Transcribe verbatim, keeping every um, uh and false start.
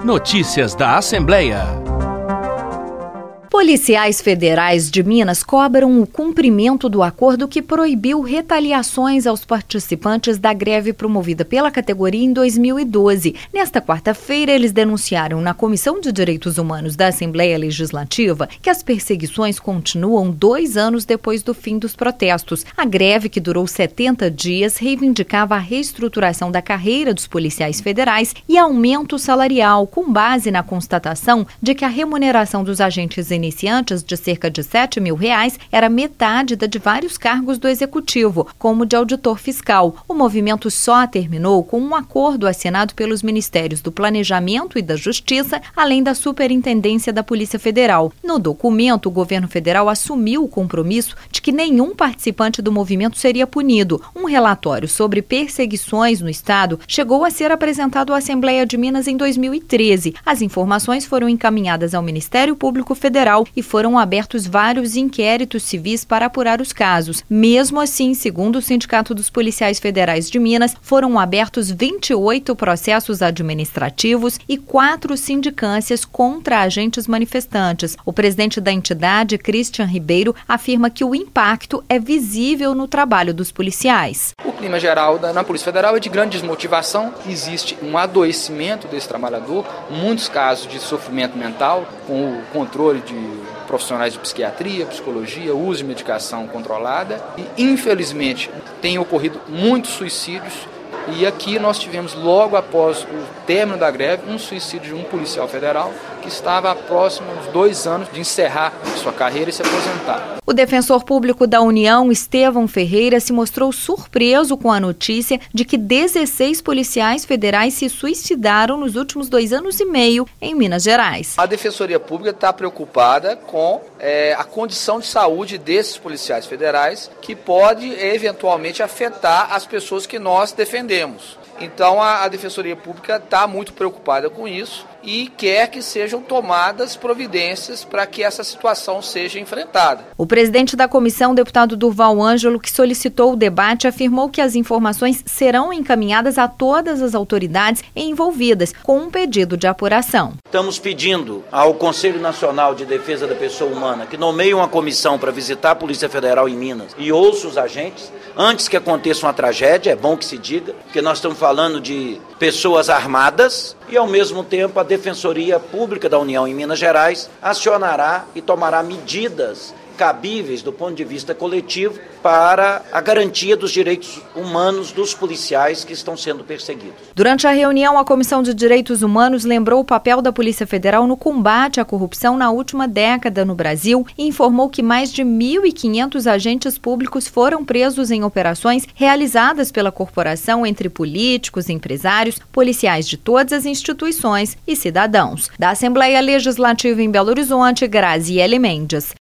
Notícias da Assembleia. Policiais federais de Minas cobram o cumprimento do acordo que proibiu retaliações aos participantes da greve promovida pela categoria em dois mil e doze. Nesta quarta-feira, eles denunciaram na Comissão de Direitos Humanos da Assembleia Legislativa que as perseguições continuam dois anos depois do fim dos protestos. A greve, que durou setenta dias, reivindicava a reestruturação da carreira dos policiais federais e aumento salarial, com base na constatação de que a remuneração dos agentes iniciantes de cerca de sete mil reais era metade da de vários cargos do Executivo, como de auditor fiscal. O movimento só terminou com um acordo assinado pelos Ministérios do Planejamento e da Justiça, além da Superintendência da Polícia Federal. No documento, o governo federal assumiu o compromisso de que nenhum participante do movimento seria punido. Um relatório sobre perseguições no Estado chegou a ser apresentado à Assembleia de Minas em dois mil e treze. As informações foram encaminhadas ao Ministério Público Federal e foram abertos vários inquéritos civis para apurar os casos. Mesmo assim, segundo o Sindicato dos Policiais Federais de Minas, foram abertos vinte e oito processos administrativos e quatro sindicâncias contra agentes manifestantes. O presidente da entidade, Christian Ribeiro, afirma que o impacto é visível no trabalho dos policiais. O clima geral da, na Polícia Federal é de grande desmotivação. Existe um adoecimento desse trabalhador, muitos casos de sofrimento mental, com o controle de profissionais de psiquiatria, psicologia, uso de medicação controlada e, infelizmente, tem ocorrido muitos suicídios. E aqui nós tivemos, logo após o término da greve, um suicídio de um policial federal que estava próximo aos dois anos de encerrar sua carreira e se aposentar. O defensor público da União, Estevão Ferreira, se mostrou surpreso com a notícia de que dezesseis policiais federais se suicidaram nos últimos dois anos e meio em Minas Gerais. A Defensoria Pública está preocupada com é, a condição de saúde desses policiais federais, que pode eventualmente afetar as pessoas que nós defendemos. Então a, a Defensoria Pública está muito preocupada com isso e quer que sejam tomadas providências para que essa situação seja enfrentada. O presidente da comissão, deputado Durval Ângelo, que solicitou o debate, afirmou que as informações serão encaminhadas a todas as autoridades envolvidas, com um pedido de apuração. Estamos pedindo ao Conselho Nacional de Defesa da Pessoa Humana que nomeie uma comissão para visitar a Polícia Federal em Minas e ouça os agentes antes que aconteça uma tragédia, é bom que se diga, porque nós estamos falando de pessoas armadas e, ao mesmo tempo, a Defensoria Pública da União em Minas Gerais acionará e tomará medidas cabíveis do ponto de vista coletivo para a garantia dos direitos humanos dos policiais que estão sendo perseguidos. Durante a reunião, a Comissão de Direitos Humanos lembrou o papel da Polícia Federal no combate à corrupção na última década no Brasil e informou que mais de mil e quinhentos agentes públicos foram presos em operações realizadas pela corporação entre políticos, empresários, policiais de todas as instituições e cidadãos. Da Assembleia Legislativa em Belo Horizonte, Graziele Mendes.